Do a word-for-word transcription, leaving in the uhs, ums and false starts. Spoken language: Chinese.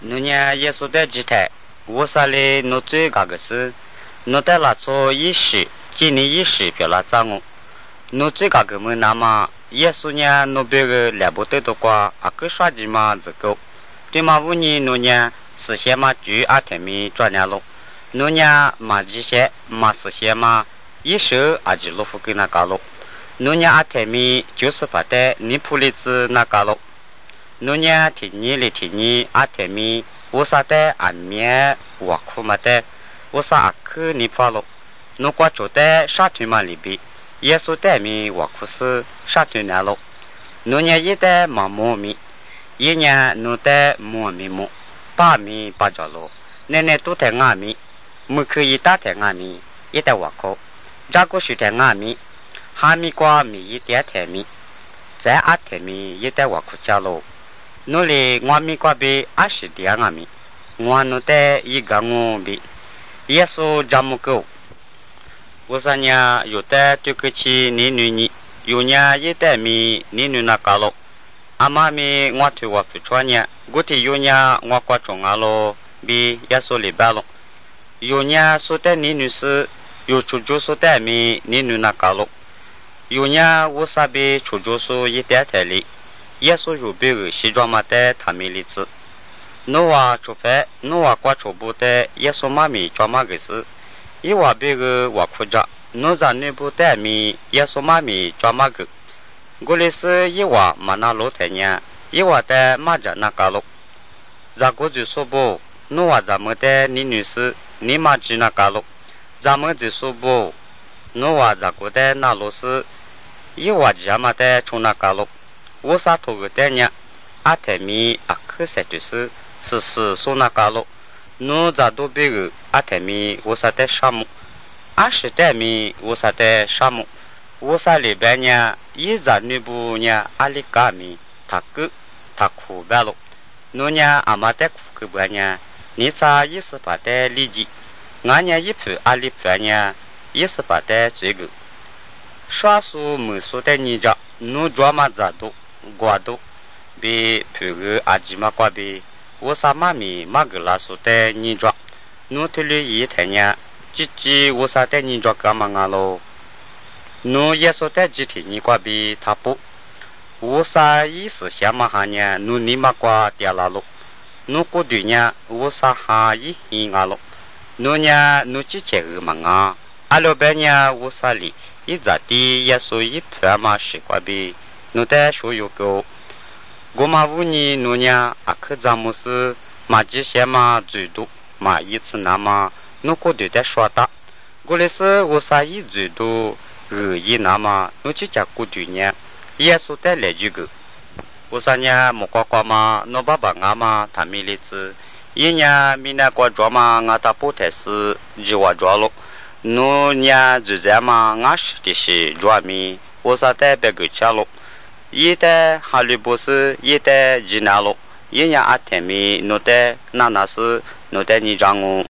奴年耶稣的基台，我啥嘞奴最嘎个是，奴在拉做一时，今年一时表拉张我，奴最嘎个么那么耶稣年奴别个来不得的话，啊个耍的嘛这个，对嘛五年奴年实现嘛就阿天米转年了，奴年嘛这些嘛实现嘛一手阿吉罗夫给那嘎了，奴年阿天米就是发的尼普利兹那嘎了。奴年天尼里天尼阿天米，我啥的安面我苦嘛的，我啥阿克尼发了，奴瓜做的沙屯嘛里边，耶稣的米我苦是沙屯年了，奴年一的毛毛米，一年奴的毛米木，八米八角了，奶奶都在阿米，木可以打在阿米，一的我苦，这个是在阿米，哈米瓜米一点天米，在阿天米一的我苦家了。努力我咪瓜比阿是第二咪，我努得一个我比，耶稣这么高，我说呢有的对个起你女你，有呢一代咪你女那个咯，阿妈咪我对我不穿呢，我提有呢我挂中啊咯，比耶稣里边咯，有呢说的你女是有出租说的咪你女那个咯，有呢我啥比出租说一点台里。耶稣有别个西装嘛的他们例子，侬话除非侬话挂出不的耶稣妈咪装嘛个是，伊话别个话哭着，侬在内部的咪耶稣妈咪装嘛个，我哩是伊话嘛那老太娘，伊话的嘛着那个咯，在过去说不，侬话咱们的你女士你嘛知那个咯，咱们就说不，侬话在过的那老师，伊话家嘛的从那个咯。我啥头个的呢？阿泰米阿克塞就是是是说那个咯。侬咋都别个阿泰米我啥的沙漠，阿是的米我啥的沙漠，我啥里边呢？一在内部呢阿里嘎米他个他苦白咯。侬呢阿妈的苦个不呢？你咋一十八的理解？俺呢一铺阿里铺呢一十八的这个，少数没数的你着，侬专门咋都。瓜都比普个阿吉玛瓜比，我啥妈咪马个拉苏的你抓，侬这里一天呢，叽叽我啥的你抓干嘛啊喽？侬也说的几天你瓜比他不，我啥意思想嘛哈呢？侬你嘛瓜掉了喽？侬过对呢，我啥哈一hin啊喽？侬呢，侬几钱个嘛啊？阿老板呢，我啥里一咋地也说一盘嘛是瓜比。侬在说有个，我嘛五年侬呢，阿克咱们是马几些嘛最多，嘛一次那么侬过对在说的，我嘞是我啥一最多，二一那么侬去家过对呢，也说的来几个，我啥呢莫瓜瓜嘛，侬爸爸俺嘛他没例子，一年明年过抓嘛，俺他不太是计划抓了，侬呢就这嘛，俺是的是抓米，我啥代表个家了。一代哈利波斯，一代吉纳洛，一年阿天米，诺代那那是诺代尼张我。